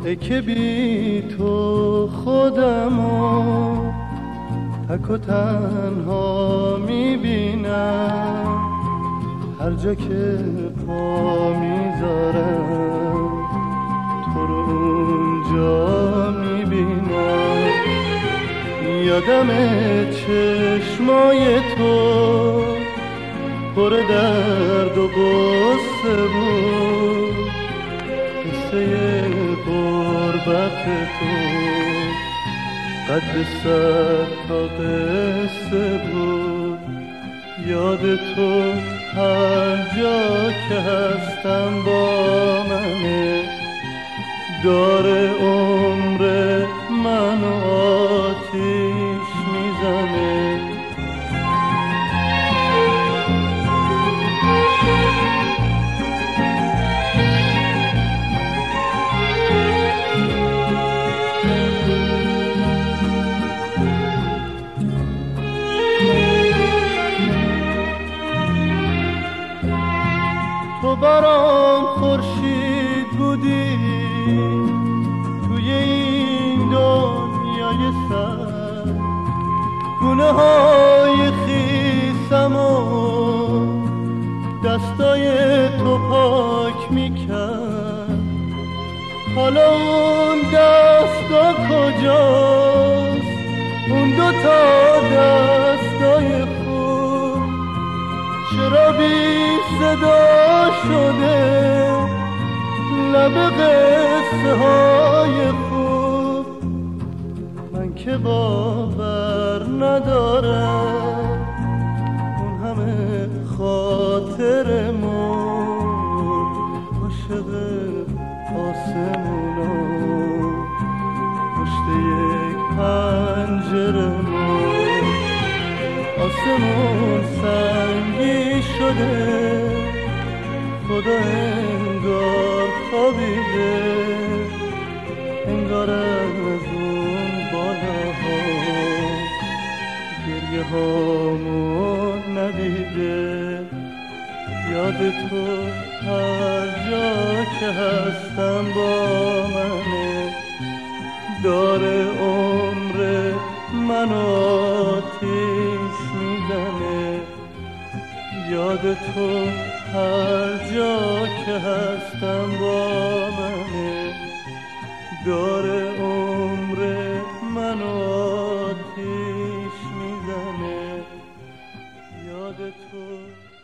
که بی تو خودمو تک و تنها میبینم، هر جا که پا میذارم تو رو اونجا میبینم. یادم چشمای تو پر درد و غصه بود، قصه غربت تو قد 100 تا قصه بود. یاد تو هر جا که هستم با منه، داره عمر منو آتیش میزنه. تو برام خورشید بودی توی این دنیای سر، گونه های خیسم و دستای تو پاک میکرد. حالا اون دستا کجاست، اون 2 تا دستای خوب چرا بی صدا شده لب قصه های خوب؟ من که باور ندارم اون همه خاطرمون عاشق آسمونا پشت یک پنجرمون. آسمون سنگی شده، خدا انگار خوابیده، انگار از اون بالاها گریه هامون ندیده. یاد تو هر جا که هستم با منه، داره عمر منو آتیش میزنه. یاد تو هر جا که هستم با منه، داره عمر منو آتیش میزنه. یاد تو